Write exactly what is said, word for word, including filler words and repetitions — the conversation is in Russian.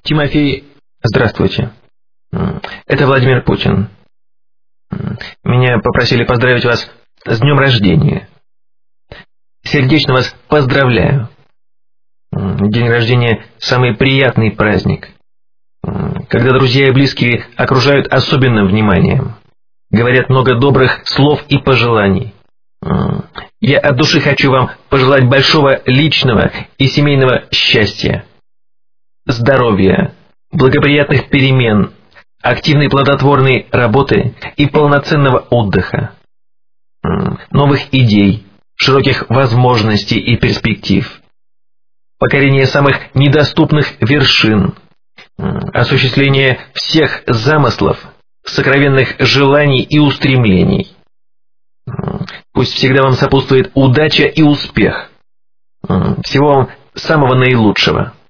Тимофей, здравствуйте. Это Владимир Путин. Меня попросили поздравить вас с днем рождения. Сердечно вас поздравляю. День рождения – самый приятный праздник, когда друзья и близкие окружают особенным вниманием, говорят много добрых слов и пожеланий. Я от души хочу вам пожелать большого личного и семейного счастья, здоровья, благоприятных перемен, активной плодотворной работы и полноценного отдыха, новых идей, широких возможностей и перспектив, покорения самых недоступных вершин, осуществления всех замыслов, сокровенных желаний и устремлений. Пусть всегда вам сопутствует удача и успех. Всего вам самого наилучшего.